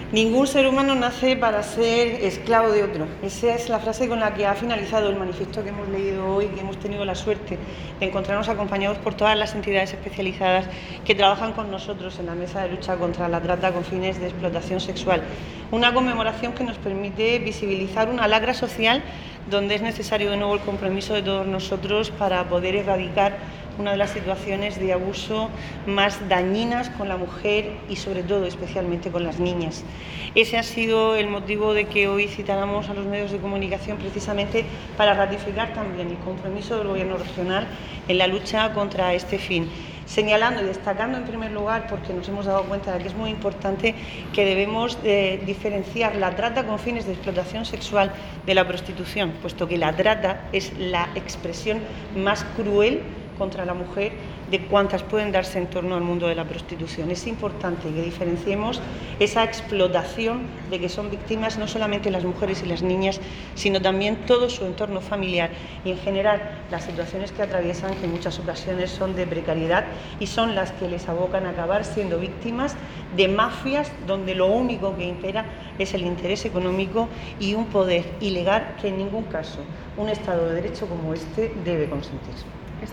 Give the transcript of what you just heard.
Ningún ser humano nace para ser esclavo de otro. Esa es la frase con la que ha finalizado el manifiesto que hemos leído hoy, que hemos tenido la suerte de encontrarnos acompañados por todas las entidades especializadas que trabajan con nosotros en la mesa de lucha contra la trata con fines de explotación sexual. Una conmemoración que nos permite visibilizar una lacra social donde es necesario de nuevo el compromiso de todos nosotros para poder erradicar una de las situaciones de abuso más dañinas con la mujer y sobre todo especialmente con las niñas. Ese ha sido el motivo de que hoy citáramos a los medios de comunicación precisamente para ratificar también el compromiso del Gobierno regional en la lucha contra este fin, señalando y destacando en primer lugar, porque nos hemos dado cuenta de que es muy importante, que debemos diferenciar la trata con fines de explotación sexual de la prostitución, puesto que la trata es la expresión más cruel contra la mujer de cuantas pueden darse en torno al mundo de la prostitución. Es importante que diferenciemos esa explotación de que son víctimas no solamente las mujeres y las niñas, sino también todo su entorno familiar y en general las situaciones que atraviesan, que en muchas ocasiones son de precariedad y son las que les abocan a acabar siendo víctimas de mafias donde lo único que impera es el interés económico y un poder ilegal que en ningún caso un Estado de Derecho como este debe consentir.